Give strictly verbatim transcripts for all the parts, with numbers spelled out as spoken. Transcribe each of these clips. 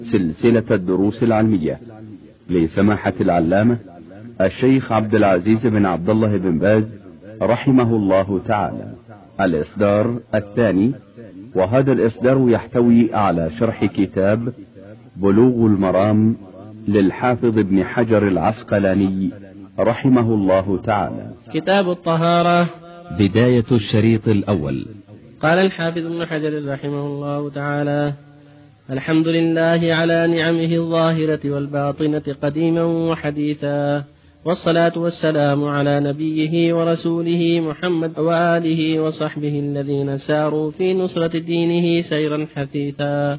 سلسلة الدروس العلمية لسماحة العلامة الشيخ عبد العزيز بن عبد الله بن باز رحمه الله تعالى، الإصدار الثاني، وهذا الإصدار يحتوي على شرح كتاب بلوغ المرام للحافظ ابن حجر العسقلاني رحمه الله تعالى. كتاب الطهارة. بداية الشريط الأول. قال الحافظ ابن حجر رحمه الله تعالى: الحمد لله على نعمه الظاهرة والباطنة قديما وحديثا، والصلاة والسلام على نبيه ورسوله محمد وآله وصحبه الذين ساروا في نصرة دينه سيرا حثيثا،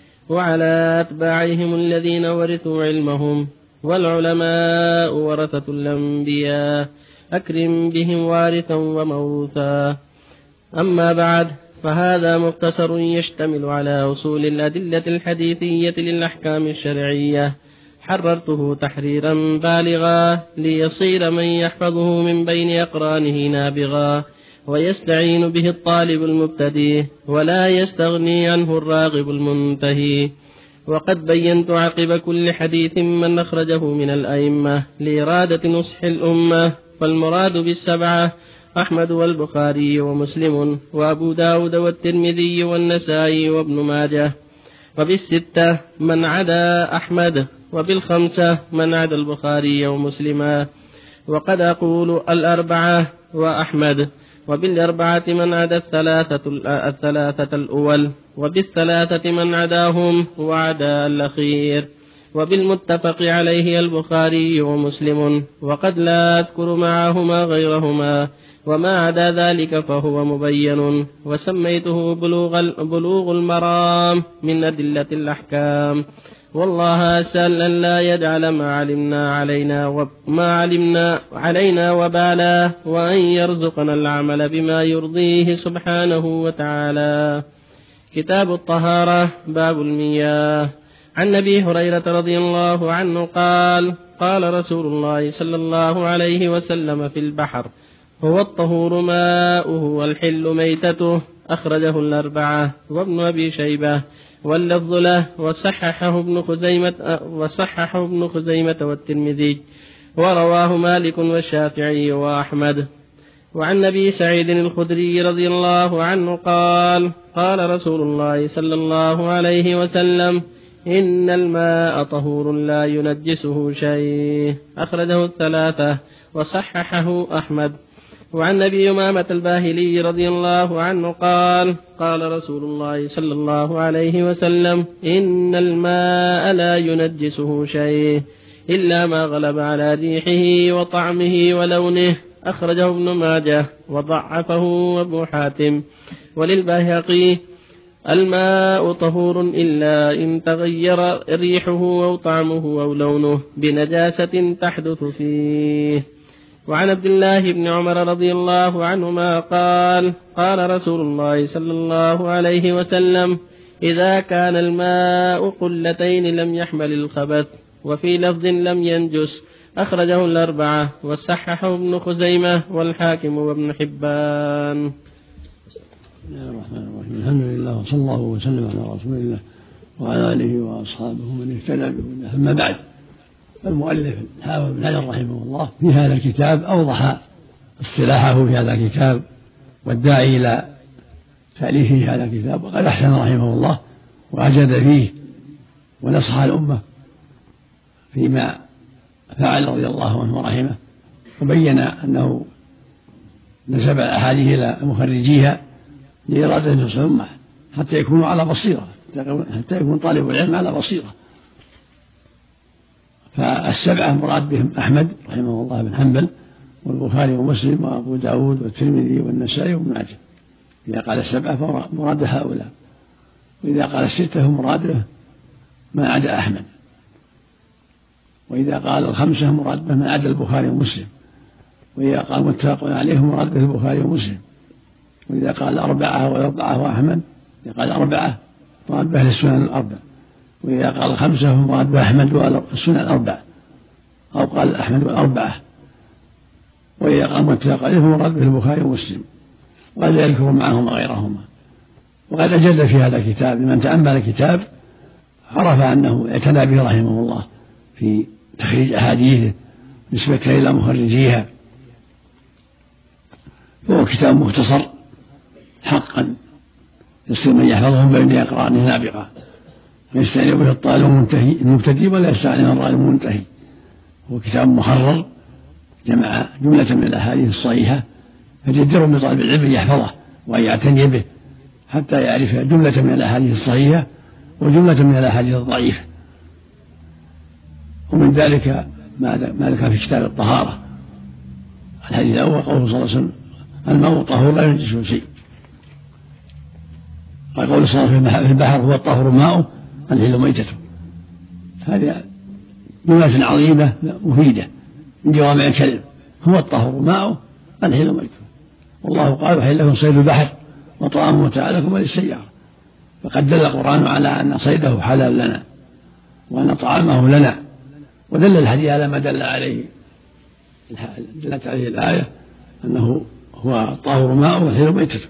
وعلى أتباعهم الذين ورثوا علمهم، والعلماء ورثة الأنبياء، أكرم بهم وارثا وموروثا. أما بعد، فهذا مختصر يشتمل على أصول الأدلة الحديثية للأحكام الشرعية، حررته تحريرا بالغا ليصير من يحفظه من بين أقرانه نابغا، ويستعين به الطالب المبتدئ ولا يستغني عنه الراغب المنتهي. وقد بينت عقب كل حديث من أخرجه من الأئمة لإرادة نصح الأمة، فالمراد بالسبعة أحمد والبخاري ومسلم وأبو داود والترمذي والنسائي وابن ماجه، وبالستة من عدا أحمد، وبالخمسة من عدا البخاري ومسلما، وقد أقول الأربعة وأحمد، وبالأربعة من عدا الثلاثة, الثلاثة الأول، وبالثلاثة من عداهم وعدا الأخير، وبالمتفق عليه البخاري ومسلم، وقد لا أذكر معهما غيرهما، وما عدا ذلك فهو مبين. وسميته بلوغ, بلوغ المرام من أدلة الأحكام، والله أسأل أن لا يجعل ما علمنا علينا وما علمنا علينا وبالا، وأن يرزقنا العمل بما يرضيه سبحانه وتعالى. كتاب الطهارة. باب المياه. عن أبي هريرة رضي الله عنه قال: قال رسول الله صلى الله عليه وسلم في البحر: هو الطهور ماؤه والحل ميتته. أخرجه الأربعة وابن أبي شيبة، واللفظ له، وصححه ابن خزيمة وصححه ابن خزيمة والترمذي، ورواه مالك والشافعي وأحمد. وعن أبي سعيد الخدري رضي الله عنه قال: قال رسول الله صلى الله عليه وسلم: إن الماء طهور لا ينجسه شيء. أخرجه الثلاثة وصححه أحمد. وعن أبي أمامة الباهلي رضي الله عنه قال: قال رسول الله صلى الله عليه وسلم: إن الماء لا ينجسه شيء إلا ما غلب على ريحه وطعمه ولونه. أخرجه ابن ماجه وضعفه أبو حاتم. وللبيهقي: الماء طهور إلا إن تغير ريحه أو طعمه أو لونه بنجاسة تحدث فيه. وعن عبد الله بن عمر رضي الله عنهما قال: قال رسول الله صلى الله عليه وسلم: إذا كان الماء قلتين لم يحمل الخبث، وفي لفظ لم ينجس. أخرجه الأربعة وصححه ابن خزيمة والحاكم وابن حبان. بسم الله الرحمن الرحيم. الحمد لله وصلى الله وسلم على رسول الله وعلى آله وأصحابه من اهتدى بهداه. أما بعد، فالمؤلف الحافظ بن حجر رحمه الله في هذا الكتاب أوضح اصطلاحه في هذا الكتاب والداعي إلى تأليفه هذا الكتاب، وقد أحسن رحمه الله وأجاد فيه ونصح الأمة فيما فعل رضي الله عنه ورحمه، وبين أنه نسب الأحاديث إلى مخرجيها لإرادة نصح الأمة حتى يكونوا على بصيرة، حتى يكون طالب العلم على بصيرة. فالسبعة مراد بهم أحمد رحمه الله بن حنبل والبخاري ومسلم وأبو داود والترمذي والنسائي وابن ماجه. إذا قال السبعة فمراد هؤلاء، وإذا قال الستة فمراد ما عدا أحمد، وإذا قال الخمسة مراد به ما عدا البخاري ومسلم، وإذا قال متفق عليه مراد به البخاري ومسلم، وإذا قال أربعة والأربعة وأحمد إذا قال أربعة مراد به السنن الأربع، وإذا قال خمسة فمراد به أحمد والسنن الأربع، أو قال أحمد والأربعة، وإذا قال متفق عليه فمراد به البخاري ومسلم، وقد يذكر معهما غيرهما. وقد أجد في هذا الكتاب لمن تأمل الكتاب عرف أنه اعتنى به رحمه الله في تخريج أحاديثه نسبة إلى مخرجيها، وهو كتاب مختصر حقا يصير من يحفظه من بين أقرانه نابغة، ويستعني به الطالب المبتدئ ولا يستعني الرائع المنتهي. هو كتاب محرر جمع جملة من الأحاديث الصحيحة، فجدير بطالب العلم أن يحفظه وأن يعتني به حتى يعرف جملة من الأحاديث الصحيحة وجملة من الأحاديث الضعيفة. ومن ذلك ما ذكر في كتاب الطهارة. الحديث الأول قوله صلى الله عليه وسلم الماء طهور لا ينجسه شيء. قال قول صلى الله عليه وسلم في البحر هو الطهور ماؤه الحل ميتته. هذه جملة عظيمة مفيدة من جوامع الكلم. هو الطهور ماؤه الحل ميتته. والله قال وحل لكم صيد البحر وطعامه متاع لكم وللسيارة. فقد دل القرآن على أن صيده حلال لنا وأن طعامه لنا، ودل الحديث على ما دل عليه دلت عليه الآية أنه هو الطهور ماؤه والحل ميتته.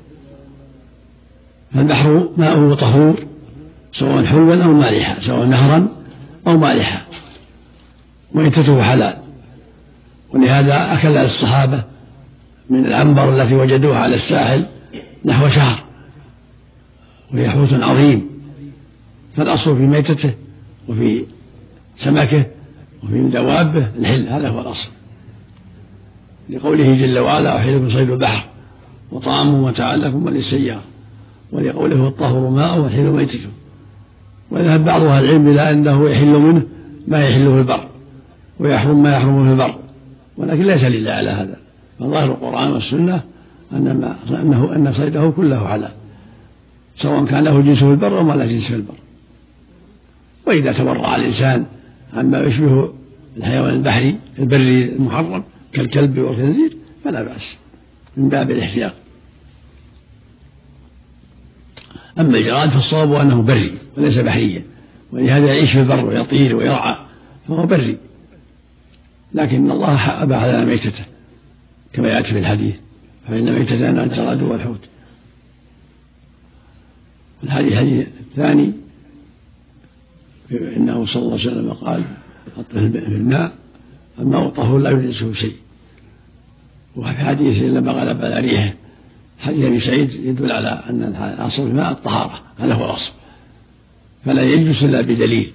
فالبحر ماؤه طهور سواء حلوا أو مالحا، سواء نهرا أو مالحا، ميتته حلال. ولهذا أكل الصحابة من العنبر التي وجدوها على الساحل نحو شهر، وهي حوت عظيم. فالأصل في ميتته وفي سمكه وفي دوابه الحل، هذا هو الأصل، لقوله جل وعلا وحل لكم صيد البحر وطعامه متاعا لكم وللسيارة، ولقوله الطهور ماءه والحل ميتته. وذهب بعض أهل العلم إلى أنه يحل منه ما يحل في البر ويحرم ما يحرم في البر، ولكن لا دليل على هذا. فظاهر القرآن والسنة أن أنه أن صيده كله حلال، سواء كان له جنس في البر أو ما لا جنس في البر. وإذا تورع الإنسان عما يشبه الحيوان البحري البري المحرم كالكلب والخنزير فلا بأس من باب الاحتياط. أما الجراد فالصواب أنه بري وليس بحريا، ولهذا يعيش في البر ويطير ويرعى فهو بري، لكن الله أباح لنا ميتته كما يأتي في الحديث فإن ميتتنا الجراد والحوت. الحديث الحديث الثاني إنه صلى الله عليه وسلم قال في الماء الماء طهور لا ينجسه شيء. وفي حديث لما غلب على ريحه حديث ابي سعيد يدل على ان الاصل في الماء الطهاره، هذا هو الاصل، فلا ينجس الا بدليل،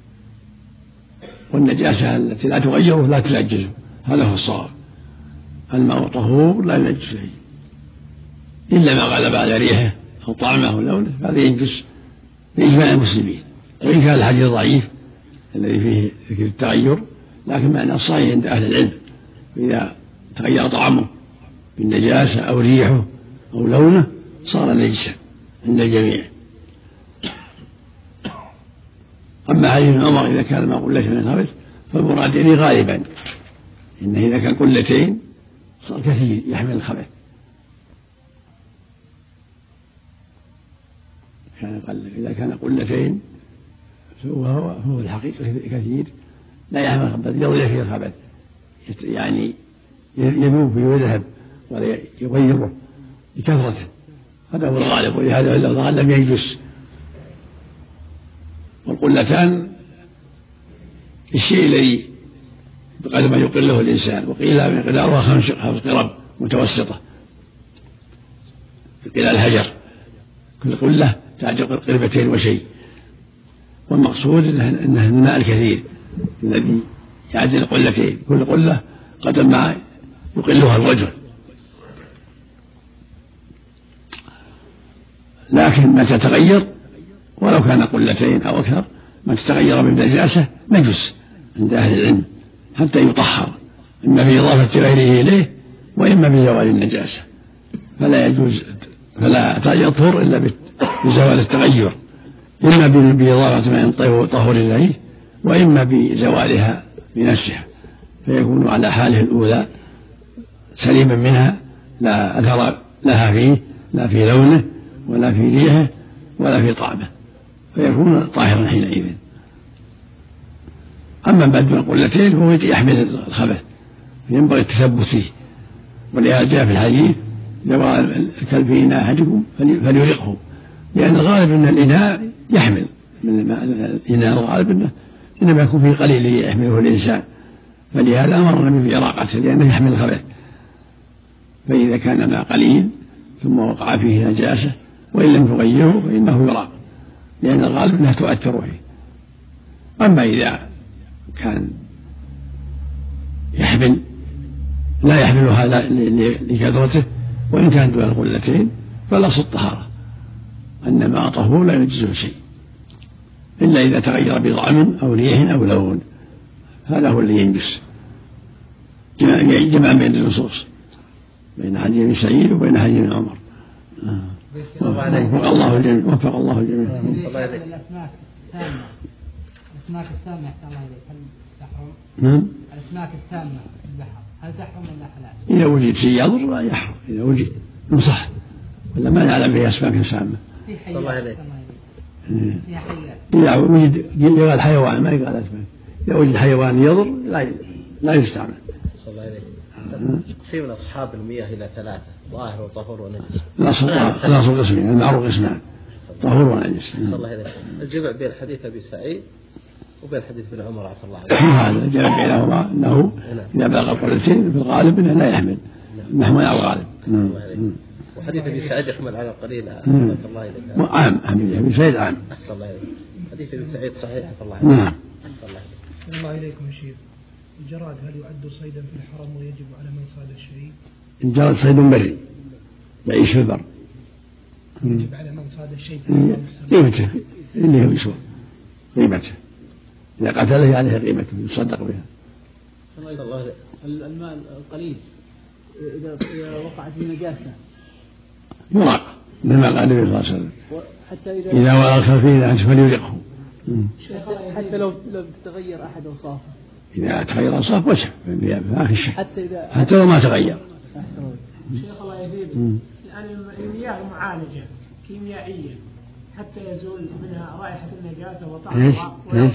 والنجاسه التي لا تغيره لا تنجسه، هذا هو الصواب. الماء طهور لا ينجس شيء الا ما غلب على ريحه او طعمه او لونه، هذا ينجس باجماع المسلمين. وان كان الحديث ضعيف الذي فيه ذكر التغير، لكن معنى الصحيح عند اهل العلم اذا تغير طعمه بالنجاسه او ريحه أو لونه صار نجسا عند الجميع. أما حديث ابن عمر إذا كان الماء قلة من الخبث فالمراد يعني غالبا إنه إذا كان قلتين صار كثير يحمل الخبث، إذا كان قلتين فهو هو الحقيقة كثير لا يحمل الخبث، يضيع فيه الخبث، يعني يذوب فيه ويذهب ولا يغيره بكثرته، هذا هو الغالب. ولهذا اللفظ لم يجلس. والقلتان الشيء الذي بقدر ما يقله الإنسان، وقيل مقدارها خمس قرب متوسطة قيل الهجر، كل قلة تعجب قربتين وشيء. والمقصود أنه الماء الكثير الذي يعدل قلتين، كل قلة قدر ما يقلها الرجل. لكن ما تتغير ولو كان قلتين أو أكثر، ما تتغير من نجاسة نجس عند أهل العلم حتى يطهر، إما بإضافة غيره إليه وإما بزوال النجاسة، فلا يجوز فلا يطهر إلا بزوال التغير، إما بإضافة ما ينطيه طهور إليه وإما بزوالها بنفسها، فيكون على حاله الأولى سليما منها لا أثر لها فيه لا في لونه ولا في ريحه ولا في طعمه، فيكون طاهرا حينئذ. أما بعد من قلتين فهو يحمل الخبث فينبغي التثبت فيه. ولهذا جاء في الحديث لو الكلب في إناء أحدكم فليرقه، لأن الغالب أن الإناء يحمل من الماء الإناء الغالب أنه إنما يكون فيه قليل يحمله الإنسان، فلهذا أمر النبي بإراقته لأنه يحمل الخبث. فإذا كان ماء قليل ثم وقع فيه نجاسة وإن لم تغيره فإنه يراق، لأن الغالب أنها تؤثر فيه. أما إذا كان يحمل لا يحملها لكثرته وإن كان دون القلتين فالأصل الطهارة، أن ماء طهور لا يجزه شيء إلا إذا تغير بطعم أو ريح أو لون، هذا هو اللي ينجس. جمع بين النصوص بين حديث ابن سعيد وبين حديث ابن عمر. وفق الله الجميع. وفق الله الجميع. الأسماك السامة الأسماك السامة أحسن الله إليك هل تحرم؟ نعم. الأسماك السامة في البحر هل تحرم ولا حلال؟ إذا وجد شيء يضر لا يحرم، إذا وجد انصح، ولا ما نعلم به أسماك سامة. في حيات. في حيات. إذا وجد يقال حيوان ما يقال أسماك، إذا وجد حيوان يضر لا لا يستعمل. صلى الله عليه. تقسيم أصحاب المياه إلى ثلاثة: ظاهر وطهور ونجس. الأصل قسمين، المعروف قسمان: طهور ونجس. صلى الله عليه. الجمع بين حديث أبي سعيد وبين حديث ابن عمر عفى الله عنه. هذا الجمع بينهما أنه إذا بلغ القلتين في الغالب أنه لا يحمل، محمول على الغالب. وحديث ابي سعيد يحمل على القليل عفى الله عليه. عام حديث ابي سعيد عام. أحسن الله عليه. حديث ابي سعيد صحيح عفى الله عليه. نعم. أحسن الله عليه. أحسن الله إليكم يا شيخ. الجراد هل يعد صيدا في الحرم ويجب على من صاد الشيء؟ الجراد صيد بري يعيش في البر. يجب على من صاد الشيء في الحرم. قيمته اللي هو يسوى قيمته، إذا قتله عليه قيمته يصدق بها. أحسن الله عليه. الماء القليل إذا وقع فيه نجاسة يراق مثل ما قال النبي صلى الله عليه وسلم: حتى إذا إذا وقع فيه فليرقه. حتى لو لم تتغير أحد أوصافه، إذا تغير أوصاف وجه ما في شك، حتى إذا حتى لو ما تغير. شيخ الله يهديك، يعني المياه المعالجة كيميائيا حتى يزول منها رائحة النجاسة وطعمها.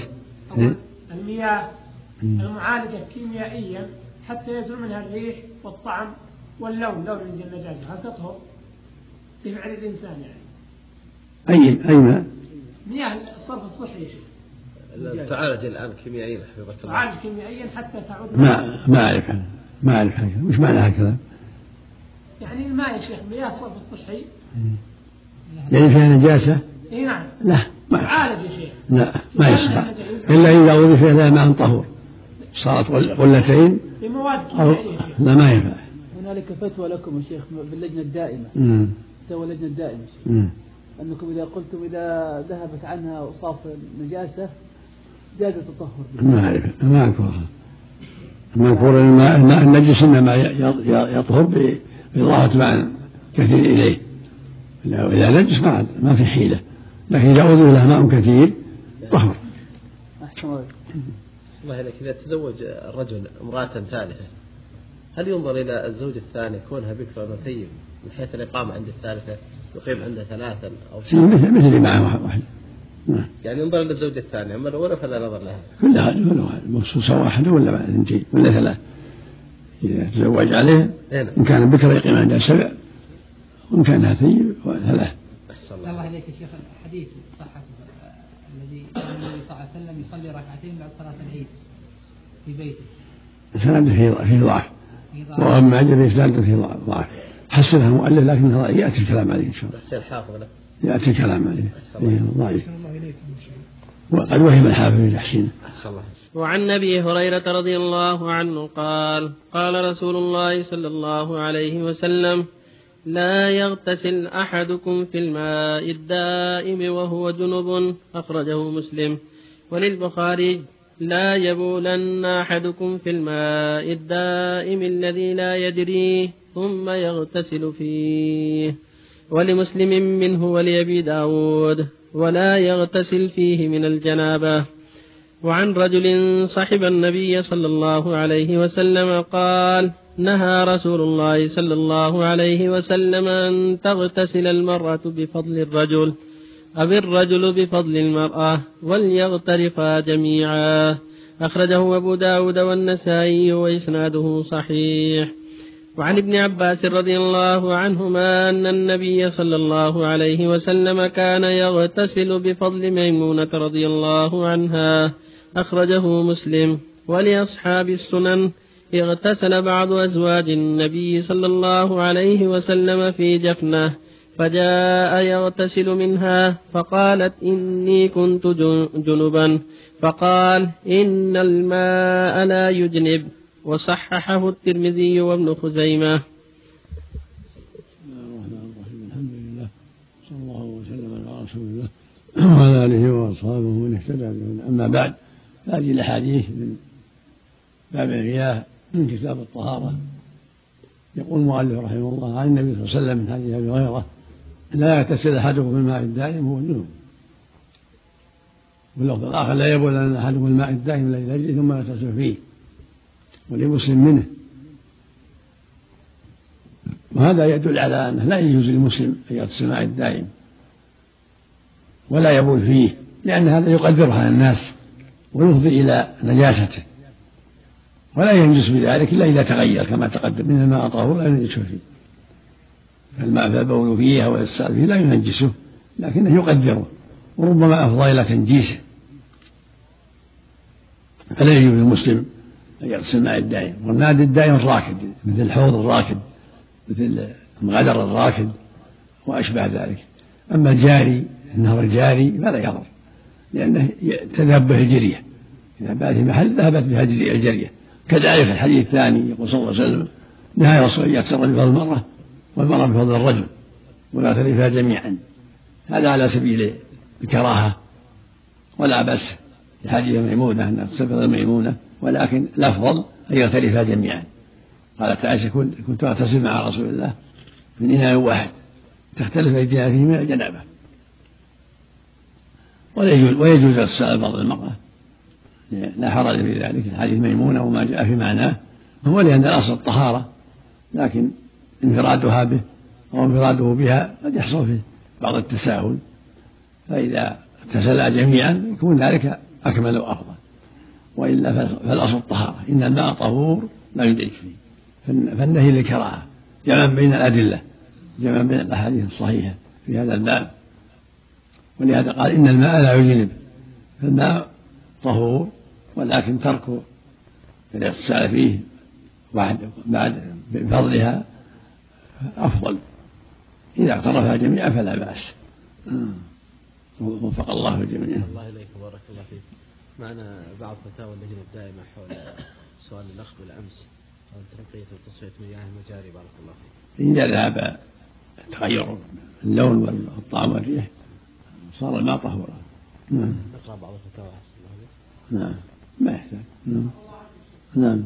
المياه المعالجة كيميائيا حتى يزول منها الريح والطعم واللون، لون النجاسة، هل تطهر بفعل الإنسان يعني؟ أي أي ماء؟ مياه الصرف الصحي يا شيخ. تعالج الآن كيميائيا حفظك الله. تعالج كيميائيا حتى تعود. ما ما أعرف ما أعرف هكذا، وش معنى هكذا؟ يعني الماء يا شيخ مياه الصرف الصحي يعني فيها نجاسة؟ اي نعم. لا ما تعالج يا شيخ. لا ما يصلح إلا إذا وضع فيها ماء طهور صارت قلتين بمواد أو كيميائية. لا ما ينفع. هنالك فتوى لكم يا شيخ باللجنة الدائمة. امم فتوى اللجنة الدائمة امم أنكم إذا قلتم إذا ذهبت عنها أوصاف النجاسة جاز التطهر بها. ما أعرف ما أذكرها. ما أذكر الماء النجس إنما يطهر بإضافة ماء كثير إليه، إذا نجس ما ما في حيلة، لكن إذا أضيف له ماء كثير طهر. أحسن الله. الله عليك. إذا تزوج الرجل امرأة ثالثة هل ينظر إلى الزوج الثاني كونها بكرا وثيب من حيث الإقامة عند الثالثة يقيم عنده ثلاثا أو سبعة؟ مثل مثل اللي معه واحد. يعني ينظر إلى الزوج الثاني، أما الأولى فلا نظر لها. كلها كلها مخصوصة واحدة ولا بعد اثنتين ولا ثلاث. إذا تزوج عليه إن كان بكرا يقيم عندها سبع وإن كانها ثيب ثلاث. أحسن الله عليك يا شيخ. الحديث صحة الذي النبي صلى الله عليه وسلم يصلي ركعتين بعد صلاة العيد في بيته. سند فيه ضعف، وأما أجل إسناد فيه ضعف، حسنها مؤلف لكنها يأتي الكلام عليه إن شاء الله. حسين الحافظ له. يأتي الكلام عليه ضعيف، وقد وهم الحافظ في تحسينه. وعن أبي هريرة رضي الله عنه قال: قال رسول الله صلى الله عليه وسلم: لا يغتسل أحدكم في الماء الدائم وهو جنب. أخرجه مسلم. وللبخاري: لا يبولن أحدكم في الماء الدائم الذي لا يجريه ثم يغتسل فيه. ولمسلم منه ولأبي داود: ولا يغتسل فيه من الجنابة. وعن رجل صحب النبي صلى الله عليه وسلم قال: نهى رسول الله صلى الله عليه وسلم أن تغتسل المرأة بفضل الرجل أو الرجل بفضل المرأة وليغترفا جميعا. أخرجه أبو داود والنسائي وإسناده صحيح. وعن ابن عباس رضي الله عنهما أن النبي صلى الله عليه وسلم كان يغتسل بفضل ميمونة رضي الله عنها، أخرجه مسلم. ولأصحاب السنن: اغتسل بعض أزواج النبي صلى الله عليه وسلم في جفنة، فجاء يغتسل منها فقالت: إني كنت جنبا، فقال: إن الماء لا يجنب. وصححه الترمذي وابن خزيمة. الحمد لله، صلى الله وسلم على رسول الله وعلى آله وأصحابه من اهتدى بهداه. أما بعد، هذه الأحاديث من باب المياه من كتاب الطهارة. يقول المؤلف رحمه الله عن النبي صلى الله عليه وسلم من حديث أبي هريرة: لا يغتسل أحدكم في الماء الدائم هو جنوب. واللفظ الآخر: لا يبول أحدكم الماء الدائم الذي لا يجري ثم يغتسل فيه. ولمسلم منه. وهذا يدل على أنه لا يجوز للمسلم أن يغتسل الماء الدائم ولا يبول فيه، لأن هذا يقدره على الناس ويفضي إلى نجاسته، ولا ينجس بذلك إلا إذا تغير كما تقدم من الماء طهور لا ينجس فيه. الماء فالبول فيه أو السال فيه لا ينجسه، لكنه يقدره وربما أفضى إلى تنجيسه. فلا يجوز للمسلم أن يغتسل الماء الدائم. والماء الدائم الراكد، مثل الحوض الراكد، مثل المغادر الراكد وأشبه ذلك. أما الجاري، النهر الجاري، فلا يضر، لأنه تذهب به الجرية، إذا بات في محل ذهبت بها الجرية. كذلك الحديث الثاني يقول صلى الله عليه وسلم: نهى رسول الله يغتسل بفضل المرأة والمرأة بفضل الرجل ولا تغتسلا جميعا. هذا على سبيل الكراهة ولا بأس لحديث ميمونة أن تغتسل بفضل ميمونة، ولكن الأفضل أن يغترفا جميعا. قالت عائشة: كنت أغتسل مع رسول الله من إناء واحد تختلف أيدينا فيه من الجنابة. ويجوز اغتسال بعض المرأة، لا حرج في ذلك، حديث ميمونة وما جاء في معناه، هو لأن الأصل الطهارة، لكن انفرادها به أو انفراده بها قد يحصل فيه بعض التساهل، فإذا اغتسلا جميعا يكون ذلك أكمل وأفضل، وإلا فالأصل الطهارة. إن الماء طهور لا يدرك فيه، فالنهي للكراهة جمعا بين الأدلة، جمعا بين الأحاديث الصحيحة في هذا الباب. ولهذا قال: إن الماء لا يجنب. فالماء طهور، ولكن ترك الاغتسال فيه بعد بفضلها أفضل. إذا اقترفها جميعا فلا بأس. وفق الله الجميع. الله إليك وبارك الله فيك. معنا بعض فتاوى اللجنة الدائمة حول سؤال الأخ بالأمس عن تنقية وتصفية مياه المجاري. بارك الله فيك. إذا ذهب تغير اللون والطعم والريح صار الماء طهورا. نعم. نقرأ بعض الفتاوى أحسن الله. نعم، ما يحتاج. نعم. نعم.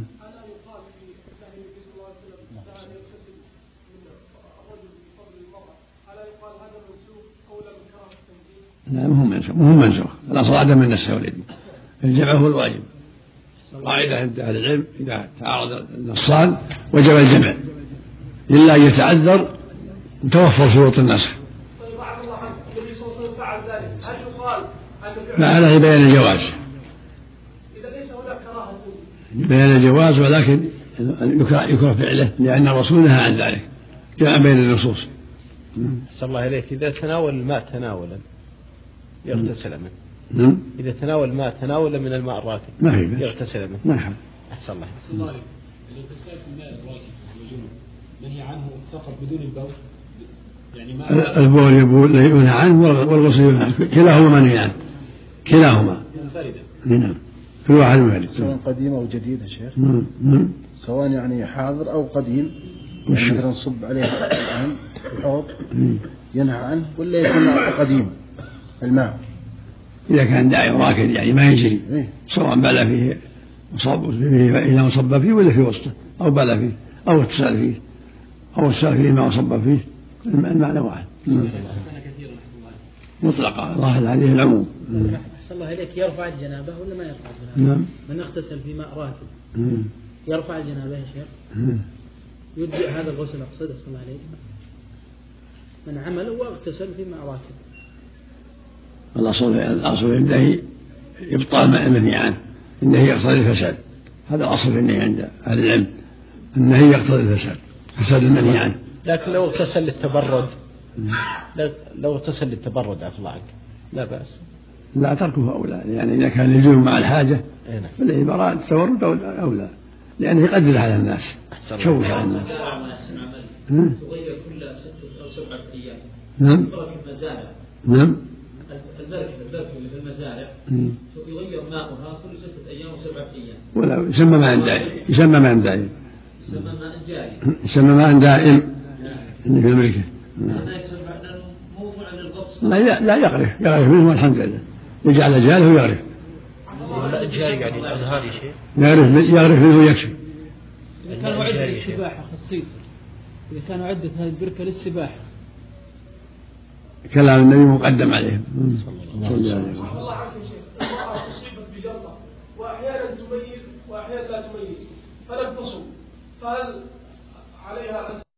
لا، مو منسوخ، مو منسوخ. الأصل عدم النسخ والإذن، الجمع هو الواجب. قاعدة عند أهل العلم: إذا تعارض النصان وجب الجمع إلا أن يتعذر وتوفر شروط النسخ. معناه بيان الجواز، بيان الجواز، ولكن يكره فعله لأن الرسول نهى عن ذلك، جمع بين النصوص. أحسن الله إليك. إذا تناول الماء تناولا يغتسل منه. نعم. إذا تناول الماء تناولا من الماء الراكد ما هي بس يغتسل منه. ما يحب. أحسن الله. الاغتسال في الماء الراكد والجنوب منهي عنه فقط بدون البول، يعني ما البول يبول ينهى عنه والغسل ينهى عنه، كلاهما منهي عنه، كلاهما منفردا. نعم، كل واحد منفرد. سواء قديم أو جديد يا شيخ. نعم. سواء يعني حاضر أو قديم، يعني مثلا نصب عليه الآن الحوض ينهى عنه، ولا يكون قديم الماء إذا كان دائم راكد يعني ما يجري، سواء بال فيه مصب فيه إذا مصب فيه ولا في وسطه، أو بال فيه أو اتصال فيه أو اتصال فيه ما مصب فيه، المعنى واحد. مطلقة ظاهر هذه العموم. أحسن الله إليك. يرفع الجنابة ولا ما يرفع الجنابة؟ نعم. من اغتسل في ماء راكد يرفع الجنابة يا شيخ؟ يجزئ هذا الغسل؟ أقصد أحسن الله عليك، من عمل واغتسل في ماء راكد. الأصل الأصل النهي إبطال ما النهي عنه، النهي يقتضي الفساد، هذا الأصل في النهي عند أهل العلم، النهي يقتضي الفساد. فساد المنهي عنه. لكن لو اغتسل للتبرد لو اغتسل للتبرد عفى الله عنك لا بأس. لا تركه أولى، يعني إذا كان يلزم مع الحاجة فالعبارة التورد أولى، لأنه يقدر على الناس تشوش على الناس. تغير كل ست أو سبعة أيام. نعم. المزارع. نعم. البركة البركة اللي في المزارع يغير ماؤها كل ستة أيام وسبعة أيام. ولا يسمى ماء دائم. يسمى ماء دائم. يسمى ماء جاري. يسمى ماء دائم. إنه في الملكة. لا لا يغرف يغرف منه والحمد لله. يجعل جاله ويغرف. لا الجاري يعني الأزهار شيء. يغرف يغرف منه يكفي. إذا كانوا عدة للسباحة خصيصا. إذا كانوا عدة هذه البركة للسباحة. كلام النبي مقدم عليهم. صلى الله عليه وسلم. الله عنك يا شيخ، المرأة أصيبت بجلطة وأحيانا تميز وأحيانا لا تميز فلم تصم، فهل عليها أن